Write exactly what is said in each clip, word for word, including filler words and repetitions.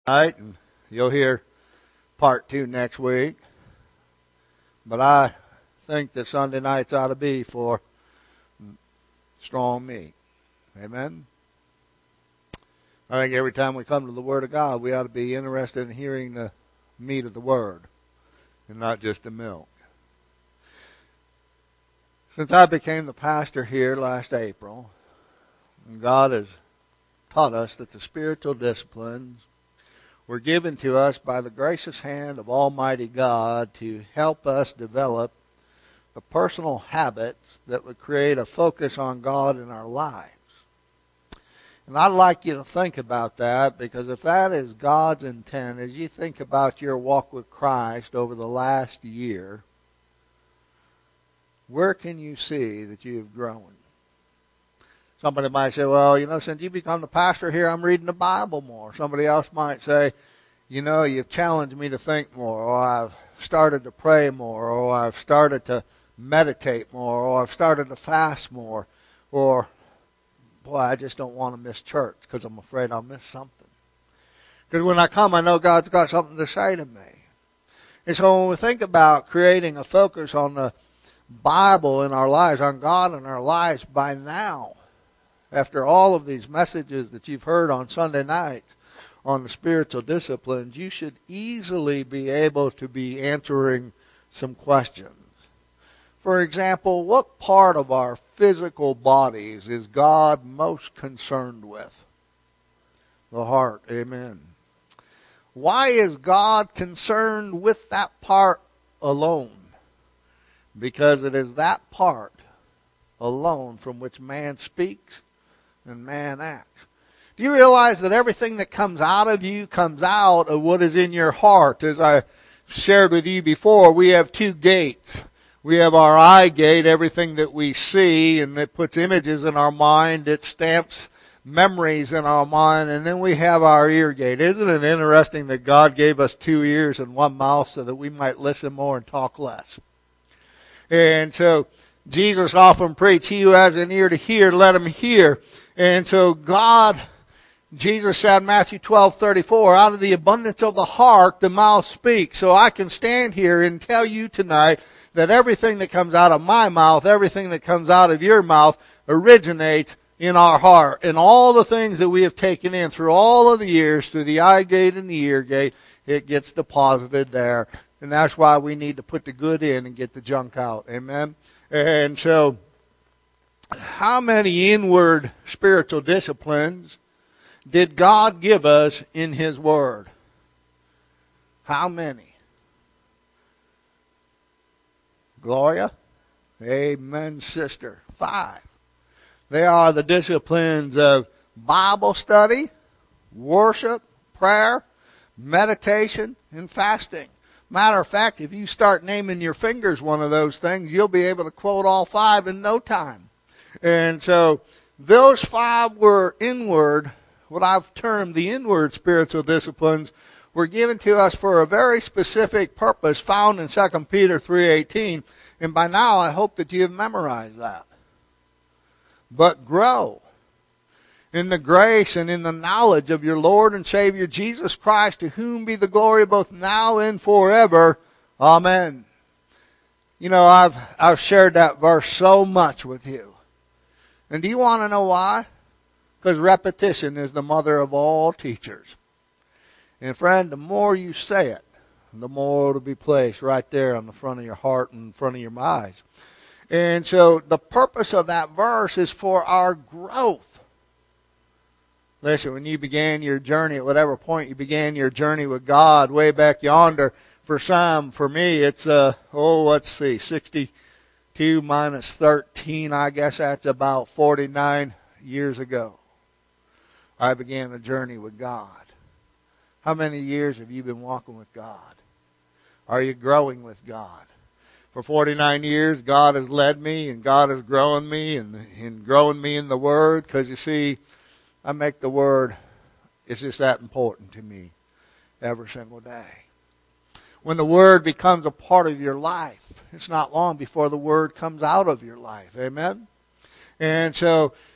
Night, and you'll hear part two next week. But I think that Sunday nights ought to be for strong meat. Amen? I think every time we come to the Word of God, we ought to be interested in hearing the meat of the Word and not just the milk. Since I became the pastor here last April, God has taught us that the spiritual disciplines were given to us by the gracious hand of Almighty God to help us develop the personal habits that would create a focus on God in our lives. And I'd like you to think about that, because if that is God's intent, as you think about your walk with Christ over the last year, where can you see that you have grown? Somebody might say, well, you know, since you become the pastor here, I'm reading the Bible more. Somebody else might say, you know, you've challenged me to think more, or I've started to pray more, or I've started to meditate more, or I've started to fast more, or, boy, I just don't want to miss church because I'm afraid I'll miss something. Because when I come, I know God's got something to say to me. And so when we think about creating a focus on the Bible in our lives, on God in our lives, by now, after all of these messages that you've heard on Sunday nights on the spiritual disciplines, you should easily be able to be answering some questions. For example, what part of our physical bodies is God most concerned with? The heart. Amen. Why is God concerned with that part alone? Because it is that part alone from which man speaks and man acts. Do you realize that everything that comes out of you comes out of what is in your heart? As I shared with you before, we have two gates. We have our eye gate, everything that we see, and it puts images in our mind. It stamps memories in our mind. And then we have our ear gate. Isn't it interesting that God gave us two ears and one mouth so that we might listen more and talk less? And so Jesus often preached, he who has an ear to hear, let him hear. And so God, Jesus said in Matthew twelve thirty-four, out of the abundance of the heart, the mouth speaks. So I can stand here and tell you tonight that everything that comes out of my mouth, everything that comes out of your mouth, originates in our heart. And all the things that we have taken in through all of the years, through the eye gate and the ear gate, it gets deposited there. And that's why we need to put the good in and get the junk out. Amen? And so, how many inward spiritual disciplines did God give us in His Word? How many? Gloria? Amen, sister. Five. They are the disciplines of Bible study, worship, prayer, meditation, and fasting. Matter of fact, if you start naming your fingers one of those things, you'll be able to quote all five in no time. And so those five were inward, what I've termed the inward spiritual disciplines, were given to us for a very specific purpose found in Second Peter three eighteen. And by now I hope that you have memorized that. But grow in the grace and in the knowledge of your Lord and Savior Jesus Christ, to whom be the glory both now and forever. Amen. You know, I've I've shared that verse so much with you. And do you want to know why? Because repetition is the mother of all teachers. And friend, the more you say it, the more it'll be placed right there on the front of your heart and in front of your eyes. And so the purpose of that verse is for our growth. Listen, when you began your journey, at whatever point you began your journey with God, way back yonder, for some, for me, it's, uh, oh, let's see, sixty-two minus thirteen, I guess that's about forty-nine years ago. I began the journey with God. How many years have you been walking with God? Are you growing with God? For forty-nine years, God has led me, and God has grown me, and, and growing me in the Word, because you see, I make the Word, it's just that important to me every single day. When the Word becomes a part of your life, it's not long before the Word comes out of your life. Amen? And so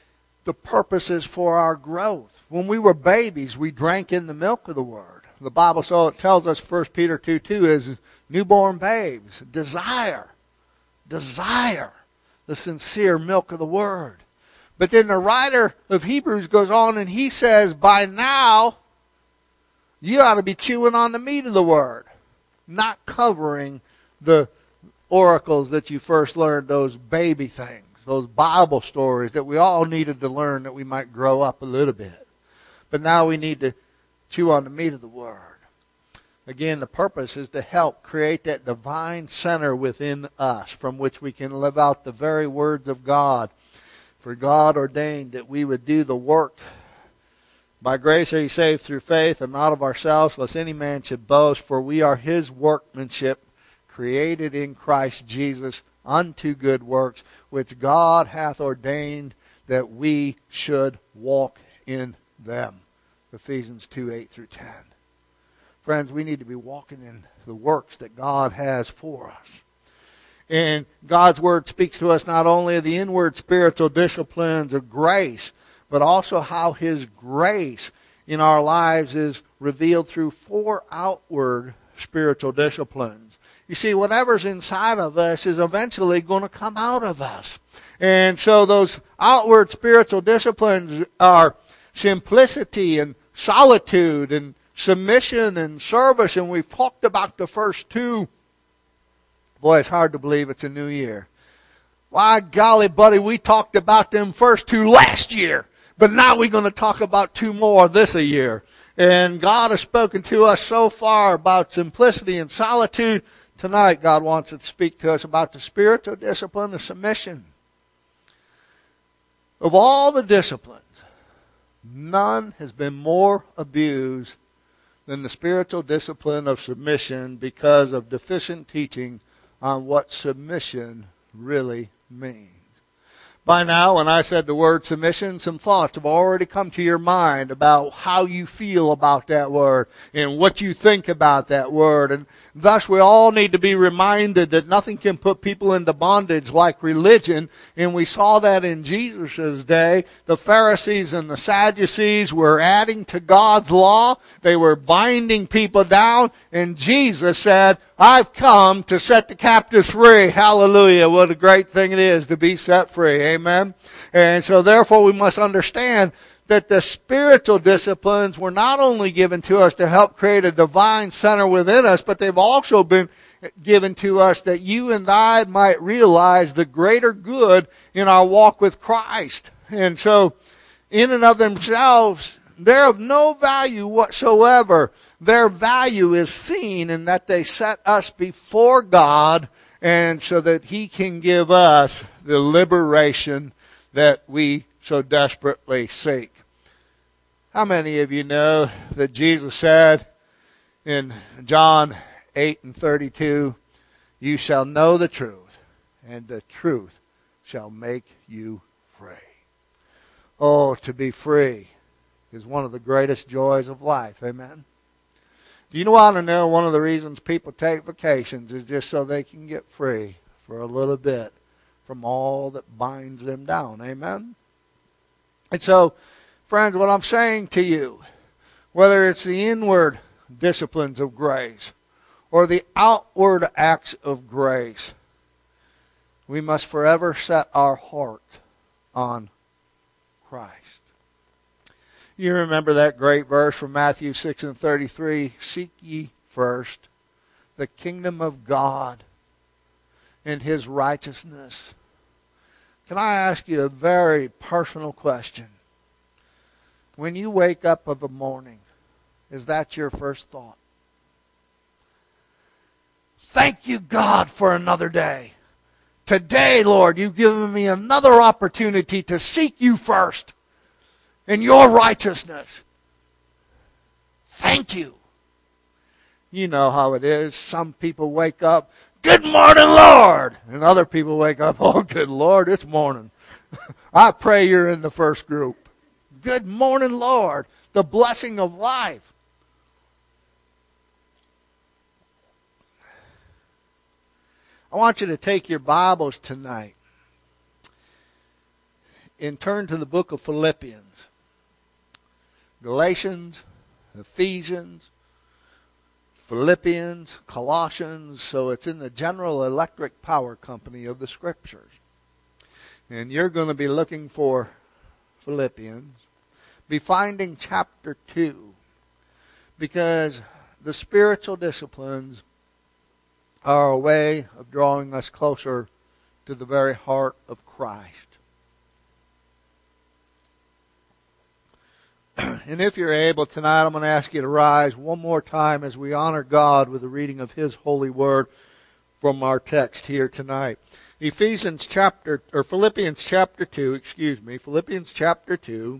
the purpose is for our growth. When we were babies, we drank in the milk of the Word. The Bible so it tells us, First Peter two two is newborn babes desire, desire the sincere milk of the Word. But then the writer of Hebrews goes on and he says, by now, you ought to be chewing on the meat of the Word, not covering the oracles that you first learned, those baby things, those Bible stories that we all needed to learn that we might grow up a little bit. But now we need to chew on the meat of the Word. Again, the purpose is to help create that divine center within us from which we can live out the very words of God. For God ordained that we would do the work. By grace are you saved through faith, and not of ourselves, lest any man should boast. For we are His workmanship, created in Christ Jesus unto good works, which God hath ordained that we should walk in them. Ephesians two, eight through ten. Friends, we need to be walking in the works that God has for us. And God's Word speaks to us not only of the inward spiritual disciplines of grace, but also how His grace in our lives is revealed through four outward spiritual disciplines. You see, whatever's inside of us is eventually going to come out of us. And so those outward spiritual disciplines are simplicity and solitude and submission and service, and we've talked about the first two. Boy, it's hard to believe it's a new year. Why, golly, buddy, we talked about them first two last year, but now we're going to talk about two more this a year. And God has spoken to us so far about simplicity and solitude. Tonight, God wants to speak to us about the spiritual discipline of submission. Of all the disciplines, none has been more abused than the spiritual discipline of submission because of deficient teaching on what submission really means. By now, when I said the word submission, some thoughts have already come to your mind about how you feel about that word and what you think about that word. And thus we all need to be reminded that nothing can put people into bondage like religion. And we saw that in Jesus' day. The Pharisees and the Sadducees were adding to God's law. They were binding people down. And Jesus said, I've come to set the captives free. Hallelujah. What a great thing it is to be set free. Amen. And so therefore we must understand that the spiritual disciplines were not only given to us to help create a divine center within us, but they've also been given to us that you and I might realize the greater good in our walk with Christ. And so in and of themselves, they're of no value whatsoever. Their value is seen in that they set us before God, and so that He can give us the liberation that we so desperately seek. How many of you know that Jesus said in John eight and thirty-two, you shall know the truth, and the truth shall make you free. Oh, to be free is one of the greatest joys of life. Amen. Do you want to know one of the reasons people take vacations is just so they can get free for a little bit from all that binds them down. Amen? And so, friends, what I'm saying to you, whether it's the inward disciplines of grace or the outward acts of grace, we must forever set our heart on Christ. You remember that great verse from Matthew six and thirty-three, seek ye first the kingdom of God and His righteousness. Can I ask you a very personal question? When you wake up of a morning, is that your first thought? Thank you, God, for another day. Today, Lord, you've given me another opportunity to seek you first in your righteousness. Thank you. You know how it is. Some people wake up, good morning, Lord. And other people wake up, oh, good Lord, it's morning. I pray you're in the first group. Good morning, Lord. The blessing of life. I want you to take your Bibles tonight and turn to the book of Philippians. Galatians, Ephesians, Philippians, Colossians, so it's in the General Electric Power Company of the Scriptures. And you're going to be looking for Philippians. Be finding chapter two, because the spiritual disciplines are a way of drawing us closer to the very heart of Christ. And if you're able tonight, I'm going to ask you to rise one more time as we honor God with the reading of His holy word from our text here tonight. Ephesians chapter, or Philippians chapter two, excuse me, Philippians chapter two.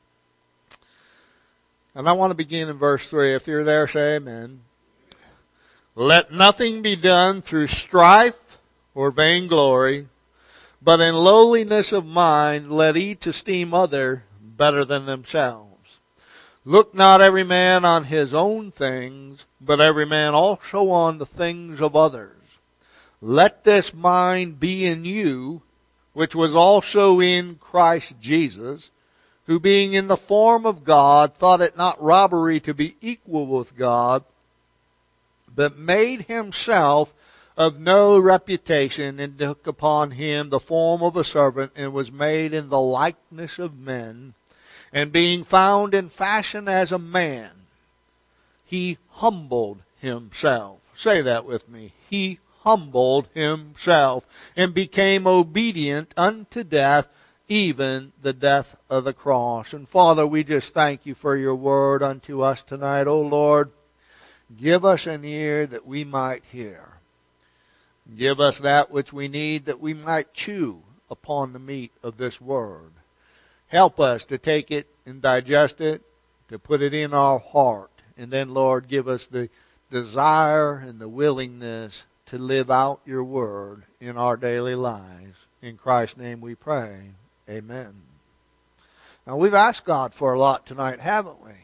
And I want to begin in verse three. If you're there, say amen. Let nothing be done through strife or vainglory, but in lowliness of mind let each esteem other better than themselves. Look not every man on his own things, but every man also on the things of others. Let this mind be in you, which was also in Christ Jesus, who being in the form of God, thought it not robbery to be equal with God, but made himself of no reputation, and took upon him the form of a servant, and was made in the likeness of men. And being found in fashion as a man, he humbled himself. Say that with me. He humbled himself, and became obedient unto death, even the death of the cross. And Father, we just thank you for your word unto us tonight. O Lord, give us an ear that we might hear. Give us that which we need, that we might chew upon the meat of this word. Help us to take it and digest it, to put it in our heart. And then, Lord, give us the desire and the willingness to live out your word in our daily lives. In Christ's name we pray. Amen. Now, we've asked God for a lot tonight, haven't we?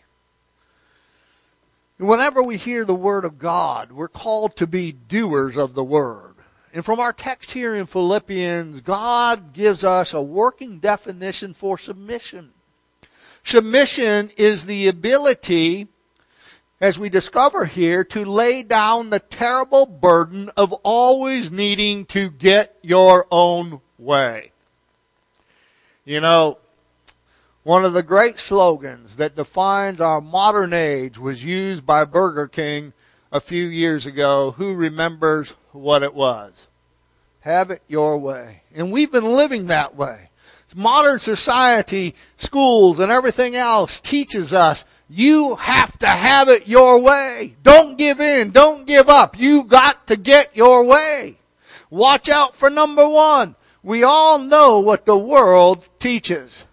And whenever we hear the word of God, we're called to be doers of the word. And from our text here in Philippians, God gives us a working definition for submission. Submission is the ability, as we discover here, to lay down the terrible burden of always needing to get your own way. You know, one of the great slogans that defines our modern age was used by Burger King a few years ago. Who remembers what it was? Have it your way. And we've been living that way. Modern society, schools, and everything else teaches us you have to have it your way. Don't give in. Don't give up. You got to get your way. Watch out for number one. We all know what the world teaches.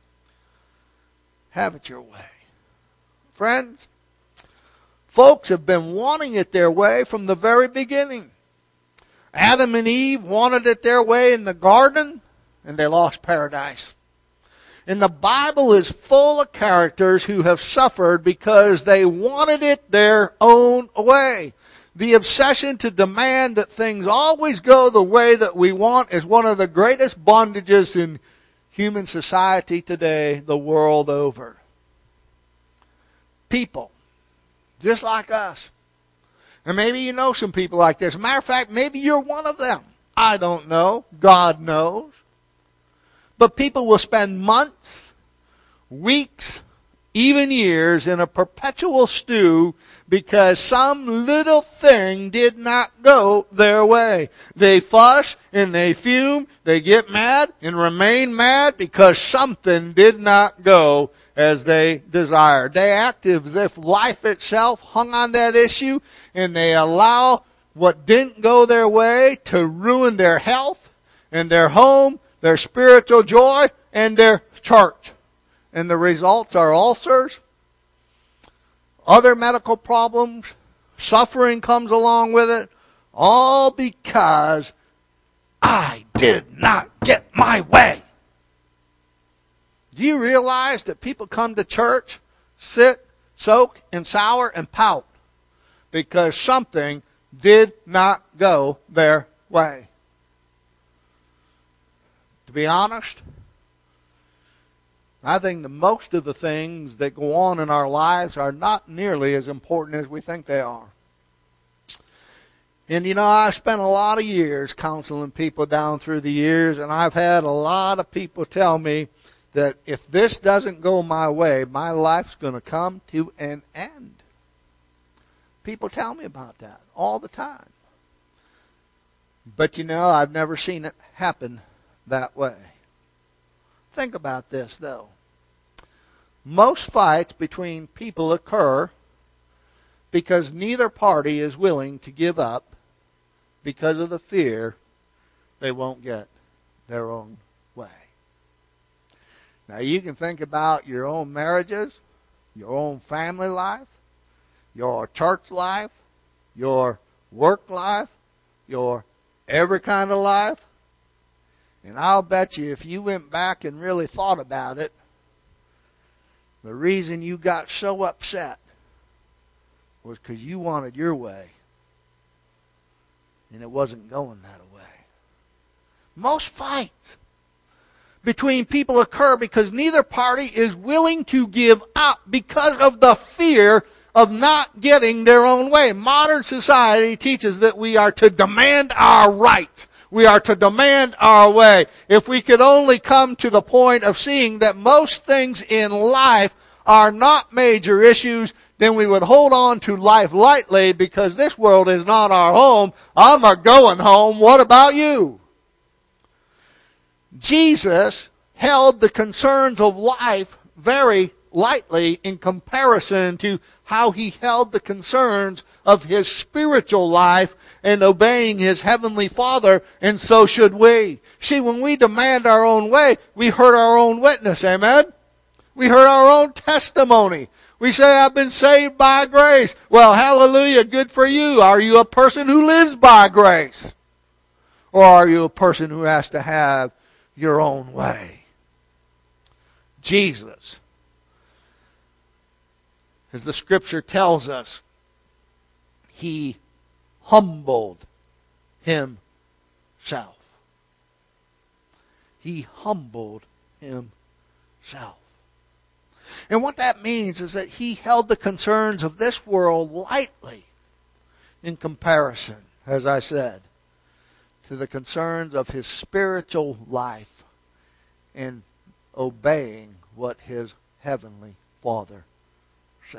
Have it your way. Friends, folks have been wanting it their way from the very beginning. Adam and Eve wanted it their way in the garden, and they lost paradise. And the Bible is full of characters who have suffered because they wanted it their own way. The obsession to demand that things always go the way that we want is one of the greatest bondages in human society today, the world over. People, just like us. And maybe you know some people like this. As a matter of fact, maybe you're one of them. I don't know. God knows. But people will spend months, weeks, even years in a perpetual stew because some little thing did not go their way. They fuss and they fume, they get mad and remain mad because something did not go as they desired. They act as if life itself hung on that issue, and they allow what didn't go their way to ruin their health and their home, their spiritual joy, and their church. And the results are ulcers, other medical problems, suffering comes along with it, all because I did not get my way. Do you realize that people come to church, sit, soak, and sour, and pout because something did not go their way? To be honest, I think that most of the things that go on in our lives are not nearly as important as we think they are. And you know, I've spent a lot of years counseling people down through the years, and I've had a lot of people tell me that if this doesn't go my way, my life's going to come to an end. People tell me about that all the time. But you know, I've never seen it happen that way. Think about this, though. Most fights between people occur because neither party is willing to give up because of the fear they won't get their own way. Now, you can think about your own marriages, your own family life, your church life, your work life, your every kind of life. And I'll bet you if you went back and really thought about it, the reason you got so upset was because you wanted your way, and it wasn't going that way. Most fights between people occur because neither party is willing to give up because of the fear of not getting their own way. Modern society teaches that we are to demand our rights. We are to demand our way. If we could only come to the point of seeing that most things in life are not major issues, then we would hold on to life lightly because this world is not our home. I'm a going home. What about you? Jesus held the concerns of life very lightly in comparison to how he held the concerns of his spiritual life and obeying his heavenly Father, and so should we. See, when we demand our own way, we hurt our own witness, amen? We hurt our own testimony. We say, I've been saved by grace. Well, hallelujah, good for you. Are you a person who lives by grace? Or are you a person who has to have your own way? Jesus, as the Scripture tells us, he humbled himself. He humbled himself. And what that means is that he held the concerns of this world lightly in comparison, as I said, to the concerns of his spiritual life and obeying what his heavenly Father said.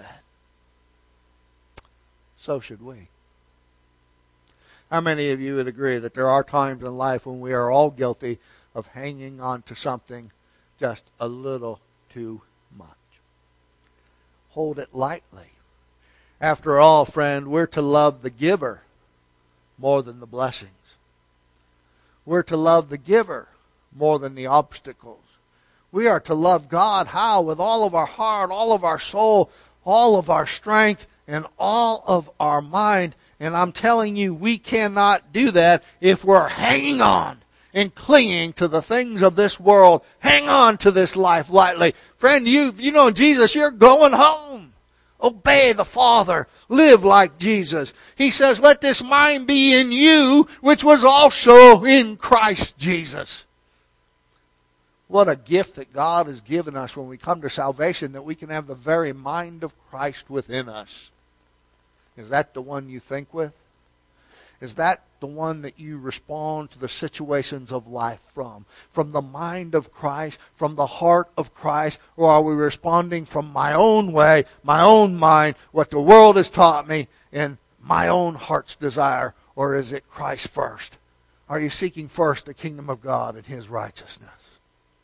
So should we. How many of you would agree that there are times in life when we are all guilty of hanging on to something just a little too much? Hold it lightly. After all, friend, we're to love the giver more than the blessings. We're to love the giver more than the obstacles. We are to love God, how? With all of our heart, all of our soul, all of our strength, and all of our mind. And I'm telling you, we cannot do that if we're hanging on and clinging to the things of this world. Hang on to this life lightly. Friend, you, you know Jesus, you're going home. Obey the Father. Live like Jesus. He says, let this mind be in you, which was also in Christ Jesus. What a gift that God has given us when we come to salvation, that we can have the very mind of Christ within us. Is that the one you think with? Is that the one that you respond to the situations of life from? From the mind of Christ, from the heart of Christ? Or are we responding from my own way, my own mind, what the world has taught me, and my own heart's desire? Or is it Christ first? Are you seeking first the kingdom of God and His righteousness?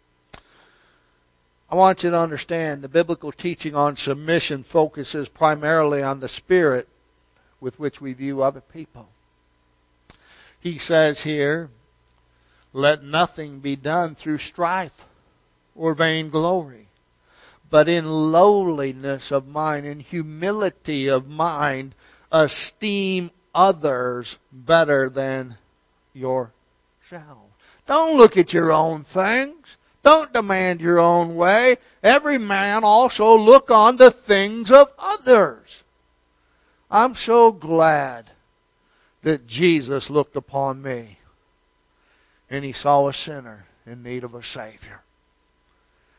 I want you to understand the biblical teaching on submission focuses primarily on the spirit with which we view other people. He says here, let nothing be done through strife or vainglory, but in lowliness of mind, in humility of mind, esteem others better than yourself. Don't look at your own things. Don't demand your own way. Every man also look on the things of others. I'm so glad that Jesus looked upon me and He saw a sinner in need of a Savior.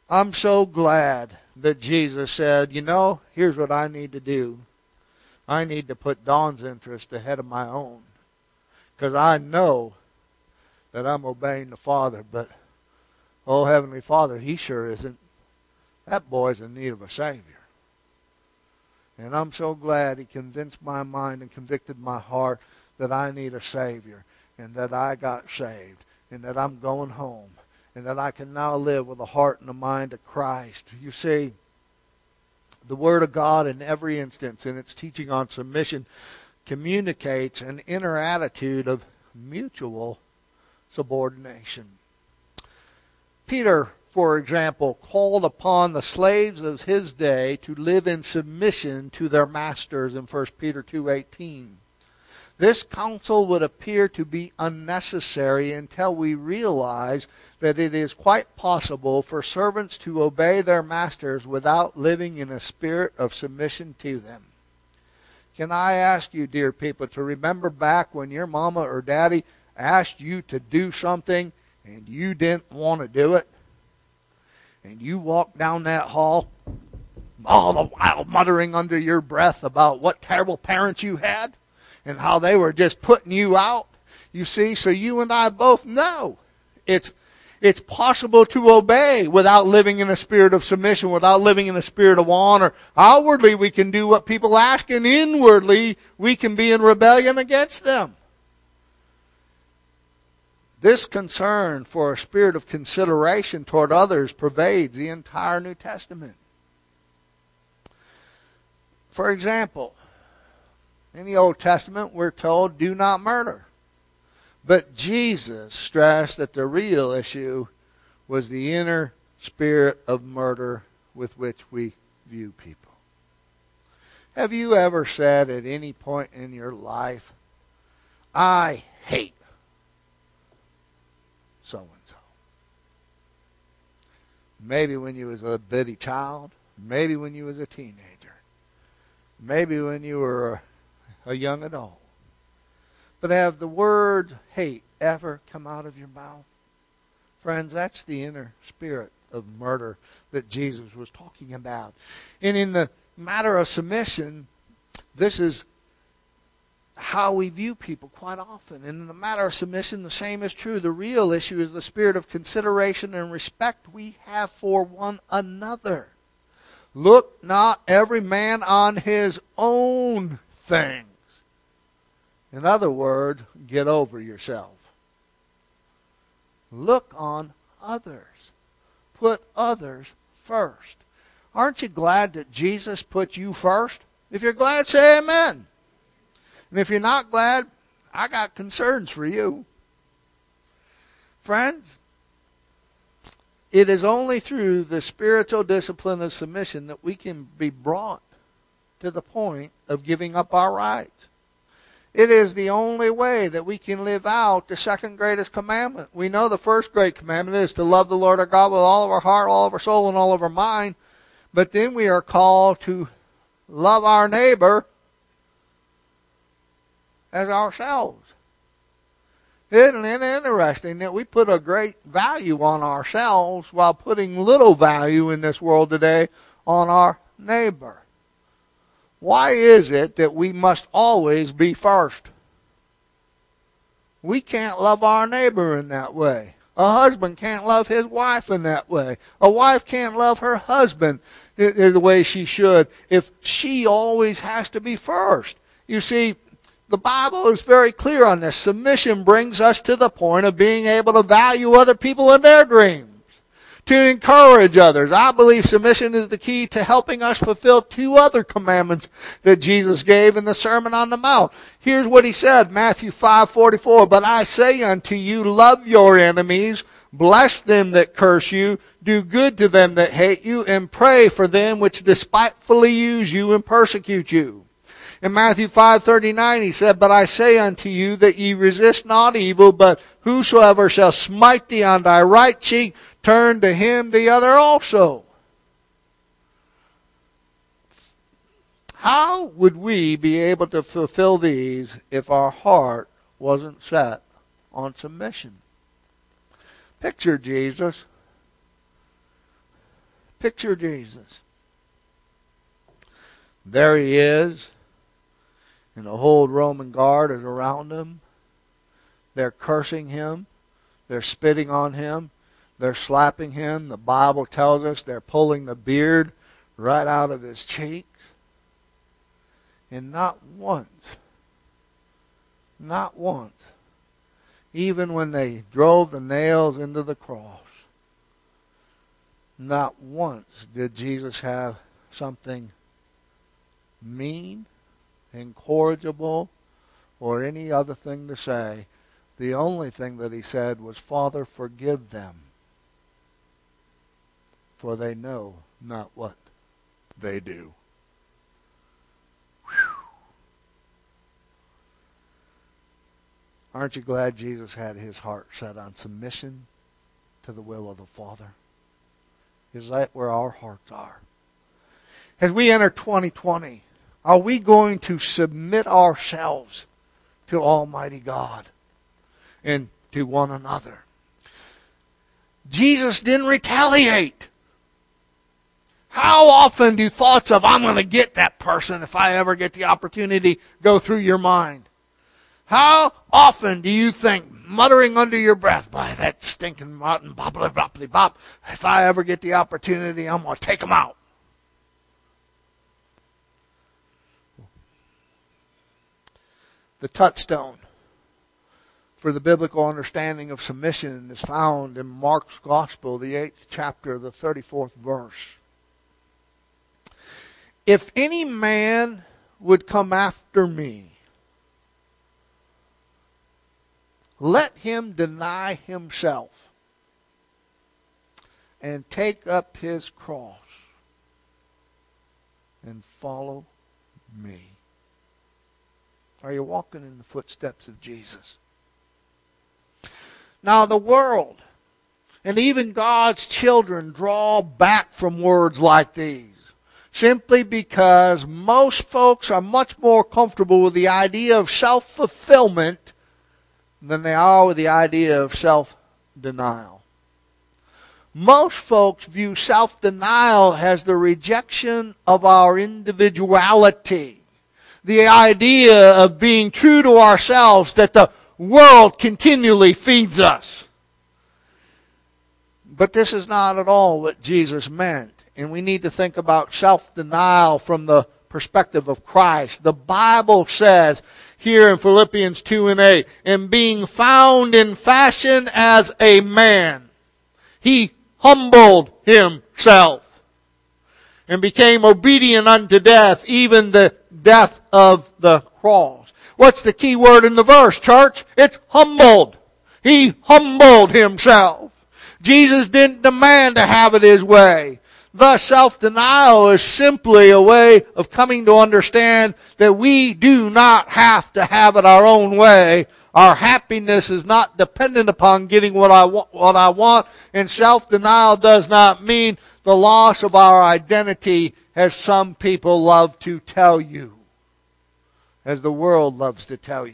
I'm so glad that Jesus said, you know, here's what I need to do. I need to put Dawn's interest ahead of my own. Because I know that I'm obeying the Father, but, oh, Heavenly Father, He sure isn't. That boy's in need of a Savior. And I'm so glad He convinced my mind and convicted my heart that I need a Savior, and that I got saved, and that I'm going home, and that I can now live with a heart and a mind of Christ. You see, the Word of God in every instance in its teaching on submission communicates an inner attitude of mutual subordination. Peter, for example, called upon the slaves of his day to live in submission to their masters in First Peter two eighteen. This counsel would appear to be unnecessary until we realize that it is quite possible for servants to obey their masters without living in a spirit of submission to them. Can I ask you, dear people, to remember back when your mama or daddy asked you to do something and you didn't want to do it? And you walked down that hall all the while muttering under your breath about what terrible parents you had and how they were just putting you out? You see, so you and I both know it's It's possible to obey without living in a spirit of submission, without living in a spirit of honor. Outwardly, we can do what people ask, and inwardly, we can be in rebellion against them. This concern for a spirit of consideration toward others pervades the entire New Testament. For example, in the Old Testament, we're told, do not murder. But Jesus stressed that the real issue was the inner spirit of murder with which we view people. Have you ever said at any point in your life, I hate so-and-so? Maybe when you was a bitty child, maybe when you was a teenager, maybe when you were a, a young adult. But have the word hate ever come out of your mouth? Friends, that's the inner spirit of murder that Jesus was talking about. And in the matter of submission, this is how we view people quite often. And in the matter of submission, the same is true. The real issue is the spirit of consideration and respect we have for one another. Look not every man on his own thing. In other words, get over yourself. Look on others. Put others first. Aren't you glad that Jesus put you first? If you're glad, say amen. And if you're not glad, I got concerns for you. Friends, it is only through the spiritual discipline of submission that we can be brought to the point of giving up our rights. It is the only way that we can live out the second greatest commandment. We know the first great commandment is to love the Lord our God with all of our heart, all of our soul, and all of our mind. But then we are called to love our neighbor as ourselves. Isn't it interesting that we put a great value on ourselves while putting little value in this world today on our neighbor? Why is it that we must always be first? We can't love our neighbor in that way. A husband can't love his wife in that way. A wife can't love her husband in the way she should if she always has to be first. You see, the Bible is very clear on this. Submission brings us to the point of being able to value other people and their dreams, to encourage others. I believe submission is the key to helping us fulfill two other commandments that Jesus gave in the Sermon on the Mount. Here's what he said, Matthew five forty-four, "But I say unto you, love your enemies, bless them that curse you, do good to them that hate you, and pray for them which despitefully use you and persecute you." In Matthew five thirty-nine he said, "But I say unto you that ye resist not evil, but whosoever shall smite thee on thy right cheek, turn to him the other also." How would we be able to fulfill these if our heart wasn't set on submission? Picture Jesus Picture Jesus. There he is, and the whole Roman guard is around him. They're cursing him. They're spitting on him. They're slapping him. The Bible tells us they're pulling the beard right out of his cheeks. And not once, not once, even when they drove the nails into the cross, not once did Jesus have something mean, incorrigible, or any other thing to say. The only thing that he said was, Father, forgive them, for they know not what they do. Whew. Aren't you glad Jesus had his heart set on submission to the will of the Father? Is that where our hearts are? As we enter twenty twenty, are we going to submit ourselves to Almighty God and to one another? Jesus didn't retaliate. How often do thoughts of, I'm going to get that person if I ever get the opportunity, go through your mind? How often do you think, muttering under your breath, by that stinking rotten bobbly bobbly bop, if I ever get the opportunity, I'm going to take him out? The touchstone for the biblical understanding of submission is found in Mark's Gospel, the eighth chapter, the thirty-fourth verse. If any man would come after me, let him deny himself and take up his cross and follow me. Are you walking in the footsteps of Jesus? Now the world and even God's children draw back from words like these, simply because most folks are much more comfortable with the idea of self-fulfillment than they are with the idea of self-denial. Most folks view self-denial as the rejection of our individuality. The idea of being true to ourselves that the world continually feeds us. But this is not at all what Jesus meant. And we need to think about self-denial from the perspective of Christ. The Bible says here in Philippians two and eight, and being found in fashion as a man, he humbled himself and became obedient unto death, even the death of the cross. What's the key word in the verse, church? It's humbled. He humbled himself. Jesus didn't demand to have it his way. Thus, self-denial is simply a way of coming to understand that we do not have to have it our own way. Our happiness is not dependent upon getting what I want, what I want, and self-denial does not mean the loss of our identity, as some people love to tell you, as the world loves to tell you.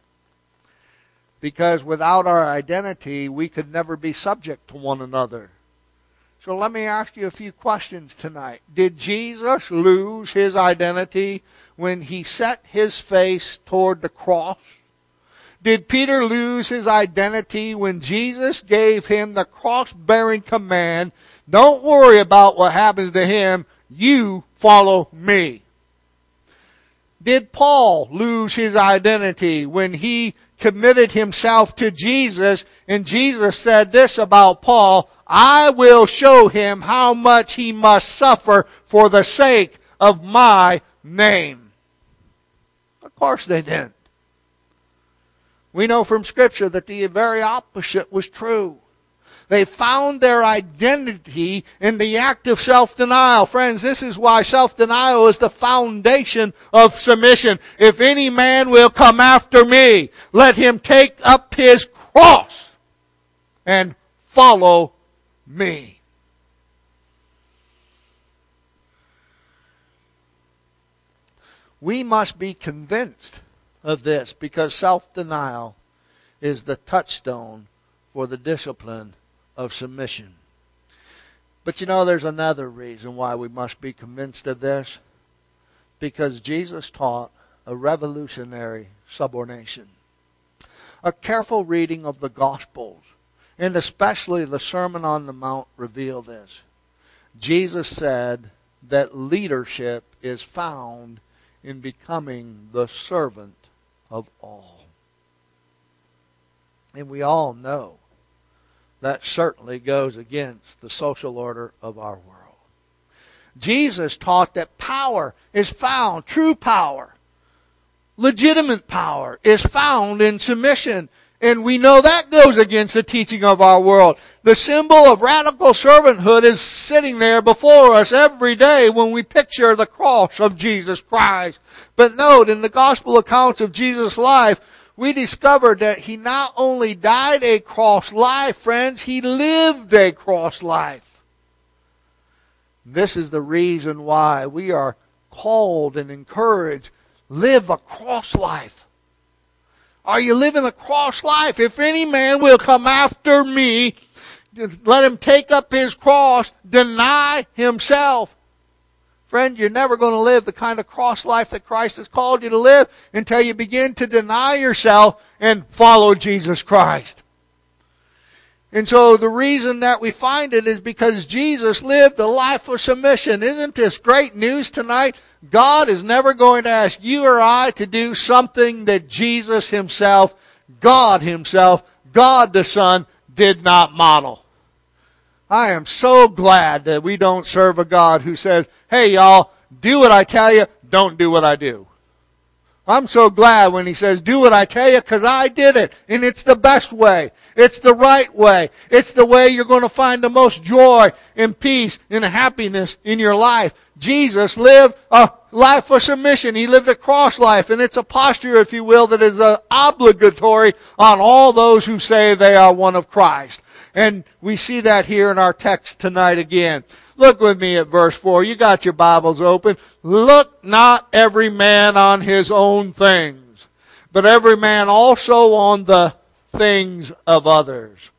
Because without our identity, we could never be subject to one another. So let me ask you a few questions tonight. Did Jesus lose his identity when he set his face toward the cross? Did Peter lose his identity when Jesus gave him the cross-bearing command, don't worry about what happens to him, you follow me? Did Paul lose his identity when he committed himself to Jesus and Jesus said this about Paul, I will show him how much he must suffer for the sake of my name? Of course they didn't. We know from Scripture that the very opposite was true. They found their identity in the act of self-denial. Friends, this is why self-denial is the foundation of submission. If any man will come after me, let him take up his cross and follow me. We must be convinced of this because self-denial is the touchstone for the discipline of submission. But you know, there's another reason why we must be convinced of this. Because Jesus taught a revolutionary subordination. A careful reading of the Gospels, and especially the Sermon on the Mount, reveal this. Jesus said that leadership is found in becoming the servant of all. And we all know that certainly goes against the social order of our world. Jesus taught that power is found, true power, legitimate power, is found in submission. And we know that goes against the teaching of our world. The symbol of radical servanthood is sitting there before us every day when we picture the cross of Jesus Christ. But note, in the gospel accounts of Jesus' life, we discovered that He not only died a cross life, friends, He lived a cross life. This is the reason why we are called and encouraged, live a cross life. Are you living a cross life? If any man will come after me, let him take up his cross, deny himself. Friend, you're never going to live the kind of cross life that Christ has called you to live until you begin to deny yourself and follow Jesus Christ. And so the reason that we find it is because Jesus lived a life of submission. Isn't this great news tonight? God is never going to ask you or I to do something that Jesus Himself, God Himself, God the Son, did not model. I am so glad that we don't serve a God who says, hey y'all, do what I tell you, don't do what I do. I'm so glad when He says, do what I tell you, because I did it. And it's the best way. It's the right way. It's the way you're going to find the most joy and peace and happiness in your life. Jesus lived a life of submission. He lived a cross life. And it's a posture, if you will, that is uh, obligatory on all those who say they are one of Christ. And we see that here in our text tonight again. Look with me at verse four. You got your Bibles open. Look not every man on his own things, but every man also on the things of others.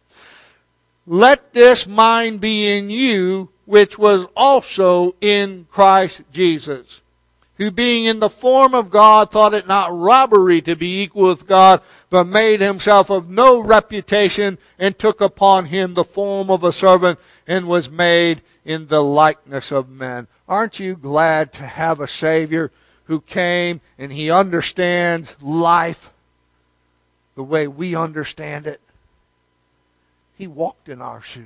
Let this mind be in you, which was also in Christ Jesus, who being in the form of God thought it not robbery to be equal with God, but made Himself of no reputation, and took upon Him the form of a servant, and was made in the likeness of men. Aren't you glad to have a Savior who came and He understands life the way we understand it? He walked in our shoes.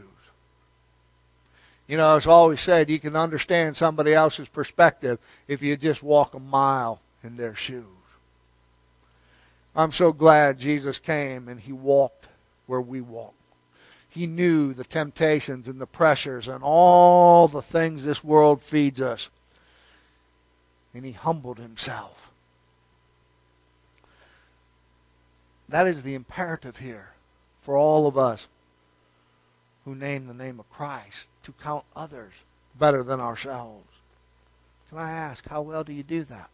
You know, it's always said you can understand somebody else's perspective if you just walk a mile in their shoes. I'm so glad Jesus came and He walked where we walk. He knew the temptations and the pressures and all the things this world feeds us. And He humbled Himself. That is the imperative here for all of us who name the name of Christ, to count others better than ourselves. Can I ask, how well do you do that?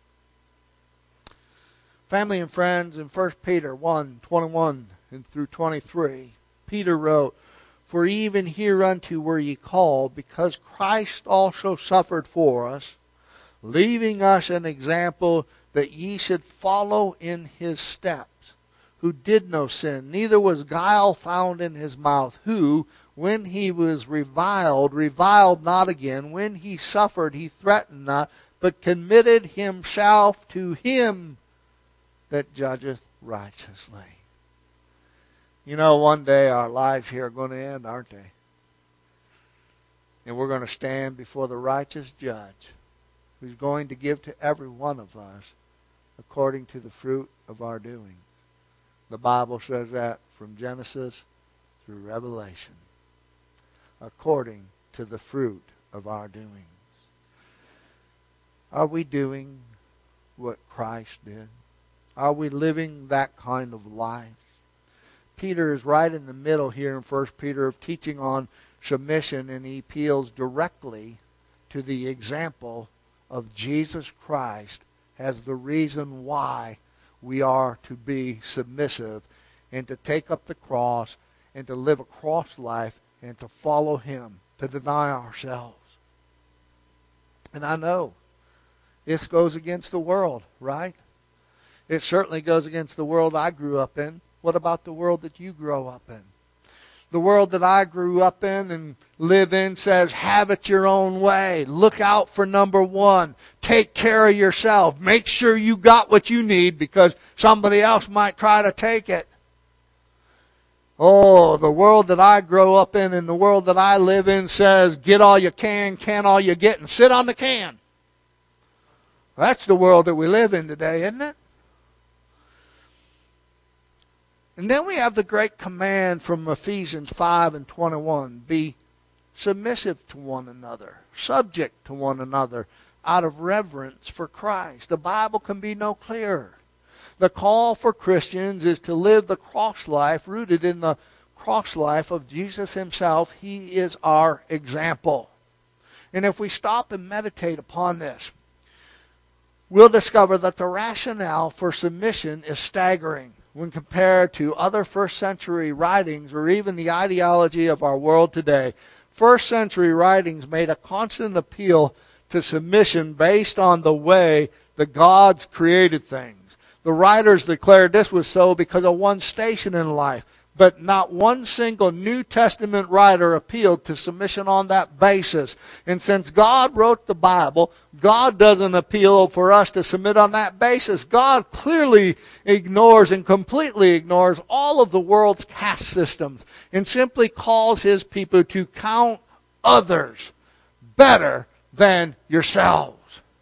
Family and friends, in First Peter one, twenty-one and through twenty-three, Peter wrote, for even hereunto were ye called, because Christ also suffered for us, leaving us an example that ye should follow in His steps, who did no sin, neither was guile found in His mouth, who, when He was reviled, reviled not again, when He suffered, He threatened not, but committed Himself to Him that judgeth righteously. You know, one day our lives here are going to end, aren't they? And we're going to stand before the righteous judge, who's going to give to every one of us according to the fruit of our doings. The Bible says that from Genesis through Revelation. According to the fruit of our doings. Are we doing what Christ did? Are we living that kind of life? Peter is right in the middle here in First Peter of teaching on submission, and he appeals directly to the example of Jesus Christ as the reason why we are to be submissive and to take up the cross and to live a cross life and to follow Him, to deny ourselves. And I know this goes against the world, right? It certainly goes against the world I grew up in. What about the world that you grow up in? The world that I grew up in and live in says, have it your own way. Look out for number one. Take care of yourself. Make sure you got what you need because somebody else might try to take it. Oh, the world that I grow up in and the world that I live in says, get all you can, can all you get, and sit on the can. That's the world that we live in today, isn't it? And then we have the great command from Ephesians five and twenty-one. Be submissive to one another, subject to one another, out of reverence for Christ. The Bible can be no clearer. The call for Christians is to live the cross life rooted in the cross life of Jesus himself. He is our example. And if we stop and meditate upon this, we'll discover that the rationale for submission is staggering when compared to other first century writings or even the ideology of our world today. First century writings made a constant appeal to submission based on the way the gods created things. The writers declared this was so because of one station in life, but not one single New Testament writer appealed to submission on that basis. And since God wrote the Bible, God doesn't appeal for us to submit on that basis. God clearly ignores and completely ignores all of the world's caste systems and simply calls his people to count others better than yourselves.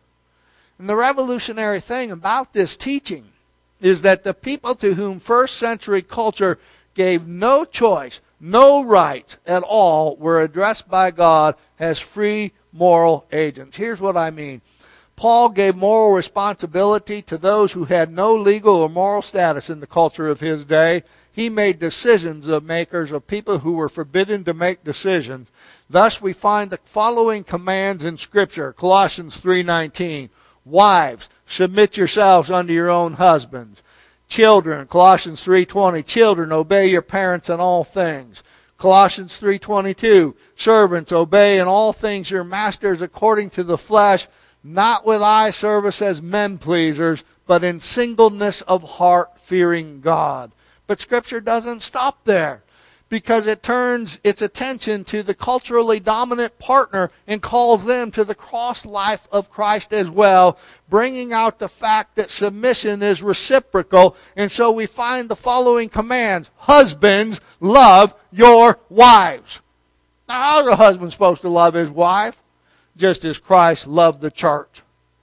And the revolutionary thing about this teaching is that the people to whom first century culture gave no choice, no rights at all, were addressed by God as free moral agents. Here's what I mean. Paul gave moral responsibility to those who had no legal or moral status in the culture of his day. He made decisions of makers of people who were forbidden to make decisions. Thus we find the following commands in Scripture. Colossians three nineteen. Wives, submit yourselves unto your own husbands. Children, Colossians three twenty, children, obey your parents in all things. Colossians three twenty-two, servants, obey in all things your masters according to the flesh, not with eye service as men pleasers, but in singleness of heart, fearing God. But Scripture doesn't stop there, because it turns its attention to the culturally dominant partner and calls them to the cross life of Christ as well, bringing out the fact that submission is reciprocal. And so we find the following commands. Husbands, love your wives. Now, how's a husband supposed to love his wife? Just as Christ loved the church.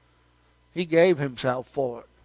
He gave himself for it.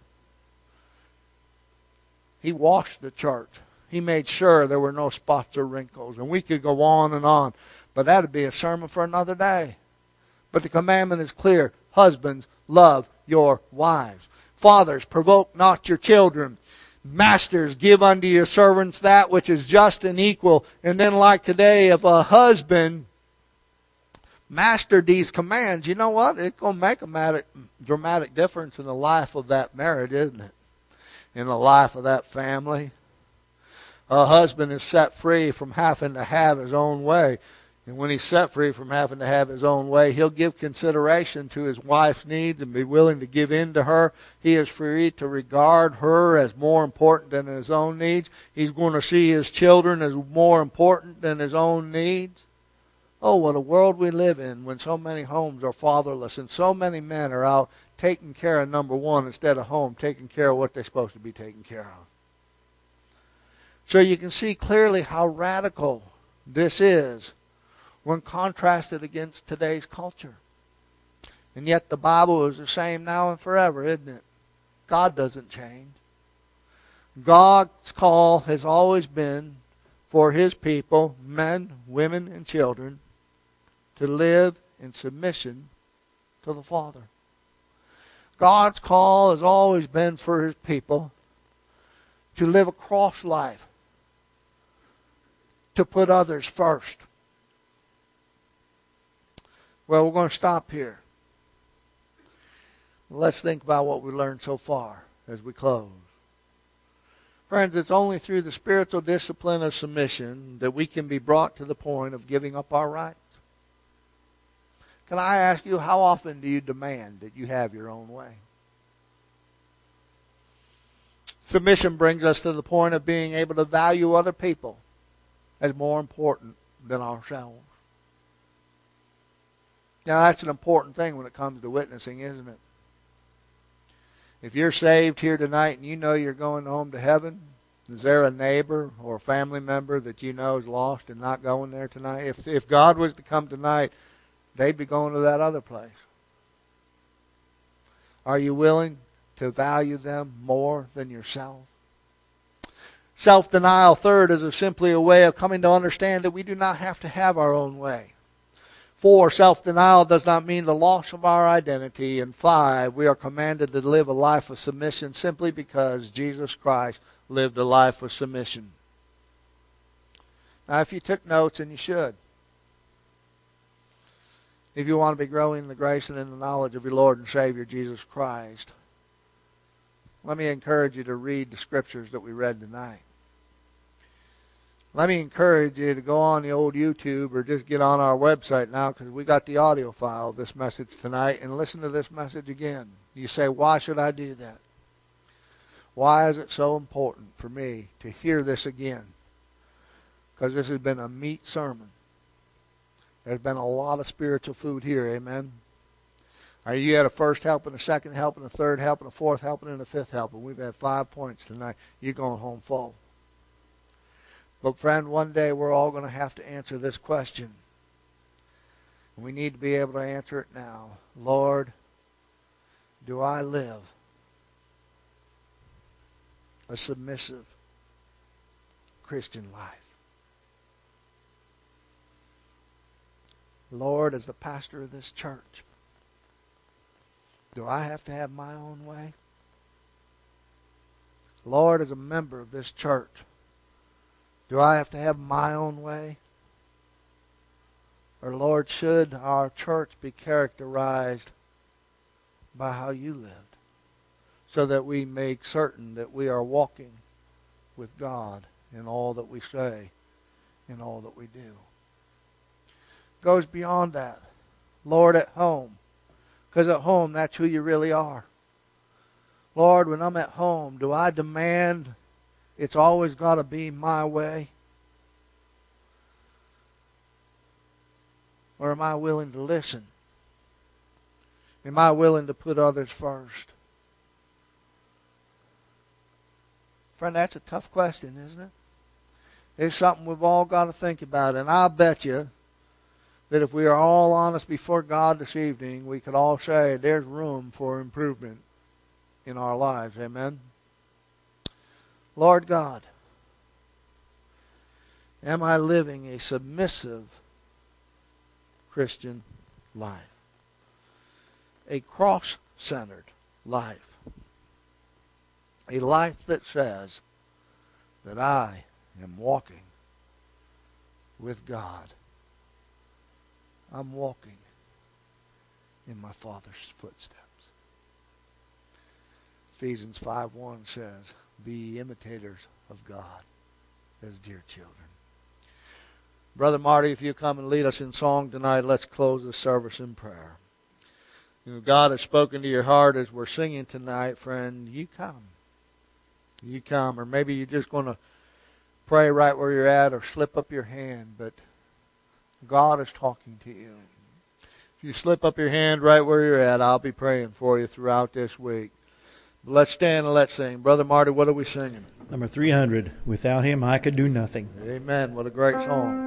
He washed the church. He made sure there were no spots or wrinkles. And we could go on and on. But that would be a sermon for another day. But the commandment is clear. Husbands, love your wives. Fathers, provoke not your children. Masters, give unto your servants that which is just and equal. And then like today, if a husband mastered these commands, you know what? It's going to make a dramatic difference in the life of that marriage, isn't it? In the life of that family. A husband is set free from having to have his own way. And when he's set free from having to have his own way, he'll give consideration to his wife's needs and be willing to give in to her. He is free to regard her as more important than his own needs. He's going to see his children as more important than his own needs. Oh, what a world we live in when so many homes are fatherless and so many men are out taking care of number one instead of home, taking care of what they're supposed to be taking care of. So you can see clearly how radical this is when contrasted against today's culture. And yet the Bible is the same now and forever, isn't it? God doesn't change. God's call has always been for His people, men, women, and children, to live in submission to the Father. God's call has always been for His people to live a cross life, to put others first. Well, we're going to stop here. Let's think about what we learned so far as we close. Friends, it's only through the spiritual discipline of submission that we can be brought to the point of giving up our rights. Can I ask you, how often do you demand that you have your own way? Submission brings us to the point of being able to value other people as more important than ourselves. Now, that's an important thing when it comes to witnessing, isn't it? If you're saved here tonight and you know you're going home to heaven, is there a neighbor or a family member that you know is lost and not going there tonight? If if God was to come tonight, they'd be going to that other place. Are you willing to value them more than yourself? Self-denial, third, is simply a way of coming to understand that we do not have to have our own way. Four, self-denial does not mean the loss of our identity. And five, we are commanded to live a life of submission simply because Jesus Christ lived a life of submission. Now, if you took notes, and you should, if you want to be growing in the grace and in the knowledge of your Lord and Savior, Jesus Christ, let me encourage you to read the scriptures that we read tonight. Let me encourage you to go on the old YouTube or just get on our website now, because we got the audio file of this message tonight, and listen to this message again. You say, why should I do that? Why is it so important for me to hear this again? Because this has been a meat sermon. There's been a lot of spiritual food here, amen? Are you had a first helping, a second helping, a third helping, a fourth helping, and a fifth helping. We've had five points tonight. You're going home full. But friend, one day we're all going to have to answer this question. And we need to be able to answer it now. Lord, do I live a submissive Christian life? Lord, as the pastor of this church, do I have to have my own way? Lord, as a member of this church, do I have to have my own way? Or, Lord, should our church be characterized by how you lived, so that we make certain that we are walking with God in all that we say, in all that we do? It goes beyond that. Lord, at home, because at home, that's who you really are. Lord, when I'm at home, do I demand it's always got to be my way? Or am I willing to listen? Am I willing to put others first? Friend, that's a tough question, isn't it? It's something we've all got to think about. And I'll bet you that if we are all honest before God this evening, we could all say there's room for improvement in our lives. Amen? Lord God, am I living a submissive Christian life? A cross-centered life. A life that says that I am walking with God. I'm walking in my Father's footsteps. Ephesians five one says, be imitators of God as dear children. Brother Marty, if you come and lead us in song tonight, let's close the service in prayer. You know, God has spoken to your heart as we're singing tonight, friend. You come. You come. Or maybe you're just going to pray right where you're at or slip up your hand, but God is talking to you. If you slip up your hand right where you're at, I'll be praying for you throughout this week. But let's stand and let's sing. Brother Marty, what are we singing? Number three hundred, Without Him I Could Do Nothing. Amen. What a great song.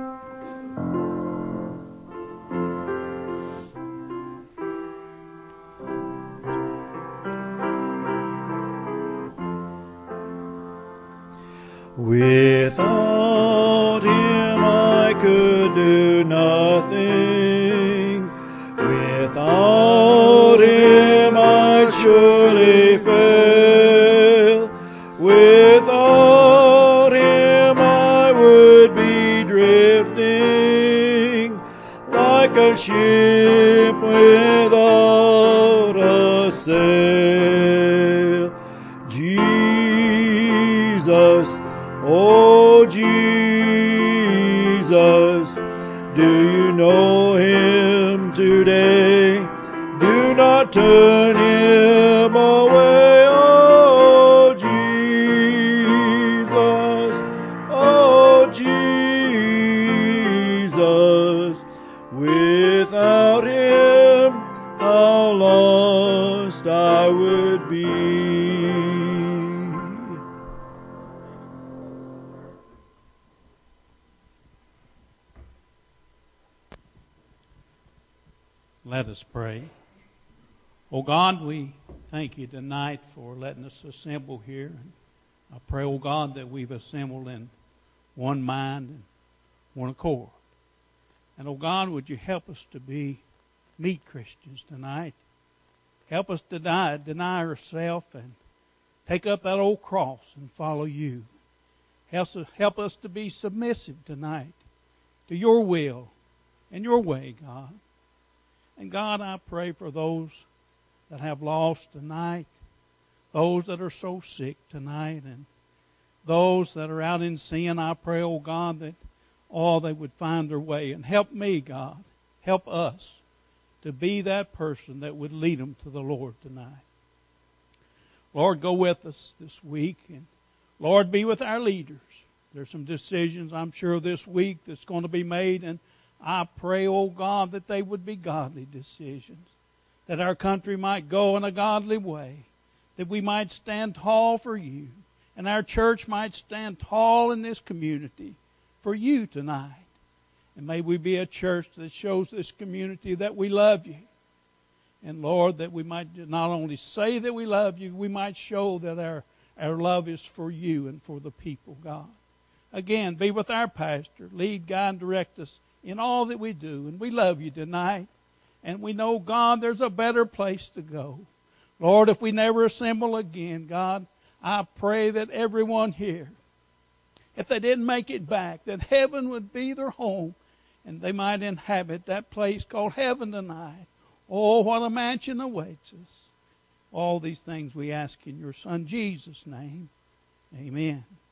Without Him I could do nothing. Without Him I'd surely fail. Without Him I would be drifting like a ship without a sail. Jesus, oh Jesus, do you know Him today. Do not turn him away, oh Jesus, oh Jesus. Without him, how lost I would be. Let us pray. Oh God, we thank you tonight for letting us assemble here. I pray, oh God, that we've assembled in one mind and one accord. And oh God, would you help us to be meet Christians tonight? Help us to deny, deny ourselves and take up that old cross and follow you. Help us, help us to be submissive tonight to your will and your way, God. And God, I pray for those that have lost tonight, those that are so sick tonight, and those that are out in sin. I pray, oh God, that all they would find their way. And help me, God, help us to be that person that would lead them to the Lord tonight. Lord, go with us this week, and Lord, be with our leaders. There's some decisions, I'm sure, this week that's going to be made, and I pray, oh God, that they would be godly decisions, that our country might go in a godly way, that we might stand tall for you, and our church might stand tall in this community for you tonight. And may we be a church that shows this community that we love you. And Lord, that we might not only say that we love you, we might show that our, our love is for you and for the people, God. Again, be with our pastor. Lead, guide, and direct us in all that we do. And we love you tonight. And we know, God, there's a better place to go. Lord, if we never assemble again, God, I pray that everyone here, if they didn't make it back, that heaven would be their home and they might inhabit that place called heaven tonight. Oh, what a mansion awaits us. All these things we ask in your Son Jesus' name. Amen.